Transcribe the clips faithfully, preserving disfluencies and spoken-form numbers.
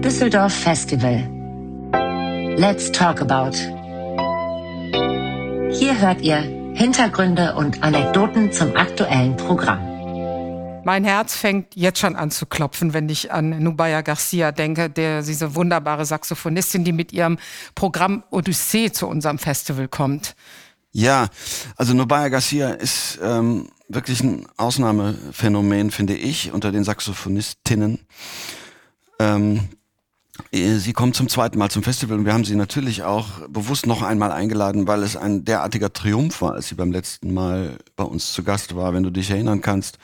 Düsseldorf Festival. Let's talk about. Hier hört ihr Hintergründe und Anekdoten zum aktuellen Programm. Mein Herz fängt jetzt schon an zu klopfen, wenn ich an Nubya Garcia denke, der, diese wunderbare Saxophonistin, die mit ihrem Programm Odyssee zu unserem Festival kommt. Ja, also Nubya Garcia ist ähm, wirklich ein Ausnahmephänomen, finde ich, unter den Saxophonistinnen. Ähm, sie kommt zum zweiten Mal zum Festival und wir haben sie natürlich auch bewusst noch einmal eingeladen, weil es ein derartiger Triumph war, als sie beim letzten Mal bei uns zu Gast war, wenn du dich erinnern kannst.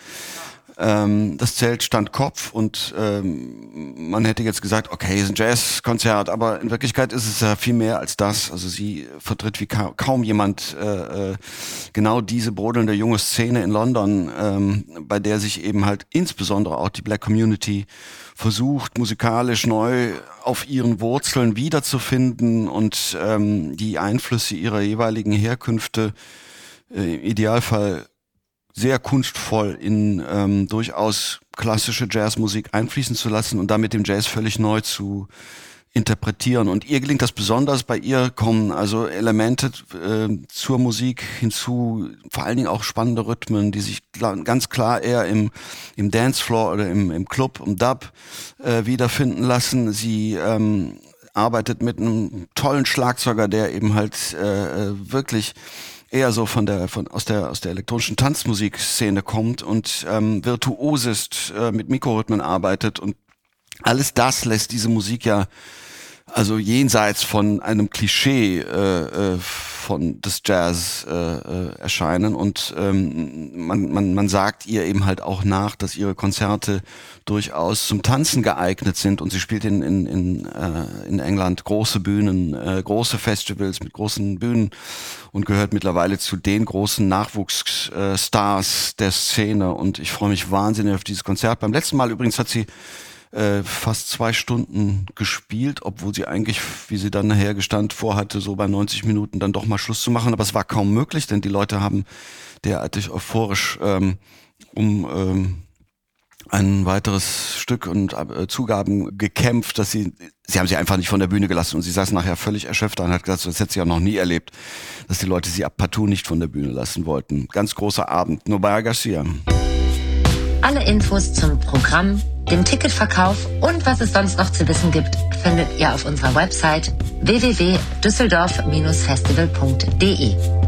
Ähm, das Zelt stand Kopf und ähm, man hätte jetzt gesagt, okay, es ist ein Jazzkonzert, aber in Wirklichkeit ist es ja viel mehr als das. Also sie vertritt wie ka- kaum jemand äh, äh, genau diese brodelnde junge Szene in London, ähm, bei der sich eben halt insbesondere auch die Black Community versucht, musikalisch neu auf ihren Wurzeln wiederzufinden und ähm, die Einflüsse ihrer jeweiligen Herkünfte äh, im Idealfall sehr kunstvoll in ähm, durchaus klassische Jazzmusik einfließen zu lassen und damit den Jazz völlig neu zu interpretieren. Und ihr gelingt das besonders, bei ihr kommen also Elemente äh, zur Musik hinzu, vor allen Dingen auch spannende Rhythmen, die sich klar, ganz klar eher im, im Dancefloor oder im, im Club, im Dub äh, wiederfinden lassen. Sie ähm, arbeitet mit einem tollen Schlagzeuger, der eben halt äh, wirklich eher so von der von aus der aus der elektronischen Tanzmusikszene kommt und ähm, virtuos ist, äh, mit Mikrorhythmen arbeitet und alles das lässt diese Musik ja also jenseits von einem Klischee äh, äh, von des Jazz äh, äh, erscheinen und ähm, man man man sagt ihr eben halt auch nach, dass ihre Konzerte durchaus zum Tanzen geeignet sind und sie spielt in in in, äh, in England große Bühnen, äh, große Festivals mit großen Bühnen und gehört mittlerweile zu den großen Nachwuchsstars äh, der Szene und ich freue mich wahnsinnig auf dieses Konzert. Beim letzten Mal übrigens hat sie Äh, fast zwei Stunden gespielt, obwohl sie eigentlich, wie sie dann nachher gestand, vorhatte, so bei neunzig Minuten dann doch mal Schluss zu machen. Aber es war kaum möglich, denn die Leute haben derartig euphorisch ähm, um ähm, ein weiteres Stück und äh, Zugaben gekämpft, dass sie, sie haben sie einfach nicht von der Bühne gelassen und sie saß nachher völlig erschöpft da und hat gesagt, das hätte sie ja noch nie erlebt, dass die Leute sie ab partout nicht von der Bühne lassen wollten. Ganz großer Abend. Nubya Garcia. Alle Infos zum Programm, dem Ticketverkauf und was es sonst noch zu wissen gibt, findet ihr auf unserer Website w w w punkt düsseldorf Bindestrich festival punkt d e.